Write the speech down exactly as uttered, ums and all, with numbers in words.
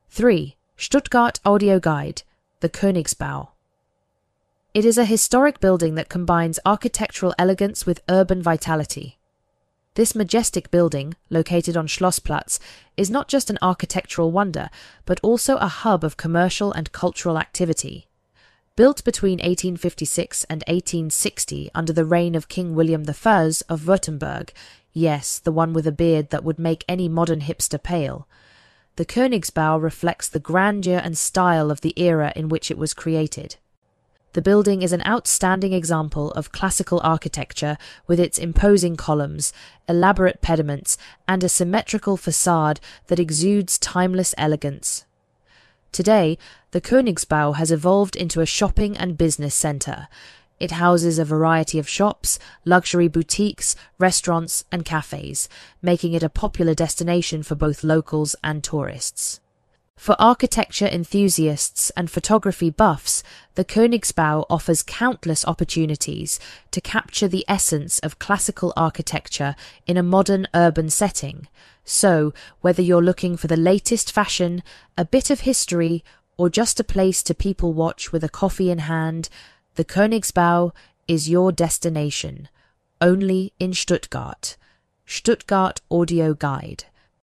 three. Stuttgart Audio Guide, the Königsbau. It is a historic building that combines architectural elegance with urban vitality. This majestic building, located on Schlossplatz, is not just an architectural wonder, but also a hub of commercial and cultural activity. Built between eighteen fifty-six and eighteen sixty under the reign of King William the First of Württemberg, yes, the one with a beard that would make any modern hipster pale, the Königsbau reflects the grandeur and style of the era in which it was created. The building is an outstanding example of classical architecture with its imposing columns, elaborate pediments, and a symmetrical facade that exudes timeless elegance. Today, the Königsbau has evolved into a shopping and business centre. It houses a variety of shops, luxury boutiques, restaurants, and cafes, making it a popular destination for both locals and tourists. For architecture enthusiasts and photography buffs, the Königsbau offers countless opportunities to capture the essence of classical architecture in a modern urban setting. So, whether you're looking for the latest fashion, a bit of history, or just a place to people watch with a coffee in hand, the Königsbau is your destination, only in Stuttgart. Stuttgart Audio Guide.